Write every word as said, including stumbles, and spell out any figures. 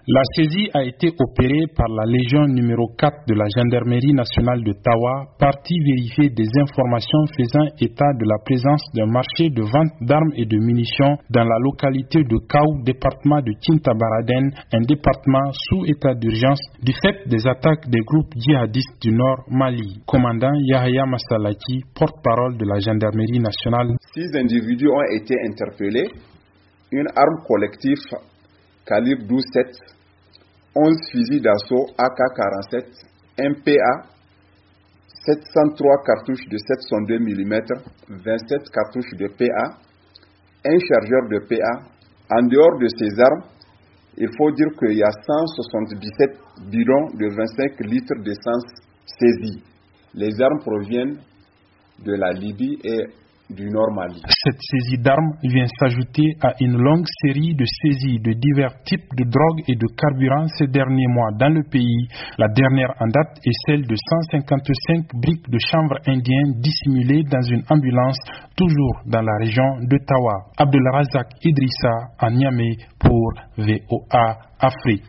La saisie a été opérée par la Légion numéro quatre de la Gendarmerie nationale de Tawa, partie vérifier des informations faisant état de la présence d'un marché de vente d'armes et de munitions dans la localité de Kaou, département de Tintabaraden, un département sous état d'urgence du fait des attaques des groupes djihadistes du Nord Mali. Commandant Yahya Massalaki, porte-parole de la Gendarmerie nationale. Six individus ont été interpellés, une arme collective calibre douze sept, onze fusils d'assaut A K quarante-sept, un P A, sept cent trois cartouches de sept cent deux millimètres, vingt-sept cartouches de P A, un chargeur de P A. En dehors de ces armes, il faut dire qu'il y a cent soixante-dix-sept bidons de vingt-cinq litres d'essence saisis. Les armes proviennent de la Libye et du Nord Mali. Cette saisie d'armes vient s'ajouter à une longue série de saisies de divers types de drogues et de carburants ces derniers mois dans le pays. La dernière en date est celle de cent cinquante-cinq briques de chanvre indien dissimulées dans une ambulance, toujours dans la région de Tawa. Abdelrazak Idrissa à Niamey pour V O A Afrique.